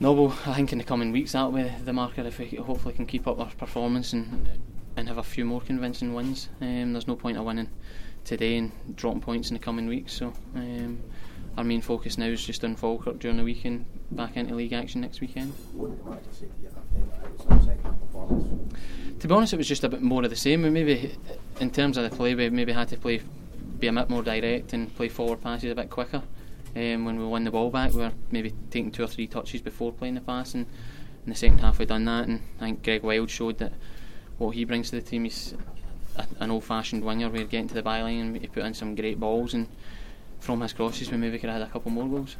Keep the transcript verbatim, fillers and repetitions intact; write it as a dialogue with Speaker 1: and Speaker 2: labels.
Speaker 1: No, well, I think in the coming weeks that'll be the marker if we hopefully can keep up our performance and and have a few more convincing wins. Um, there's no point of winning today and dropping points in the coming weeks. So um, our main focus now is just on Falkirk during the week and back into league action next weekend.
Speaker 2: What did the manager say to you after the second half performance?
Speaker 1: To be honest, it was just a bit more of the same. We maybe, in terms of the play, we maybe had to play, be a bit more direct and play forward passes a bit quicker. Um, when we won the ball back, we were maybe taking two or three touches before playing the pass, and in the second half we done that. And I think Greg Wild showed that what he brings to the team is a, an old-fashioned winger. We're getting to the byline and he put in some great balls, and from his crosses we maybe could have had a couple more goals.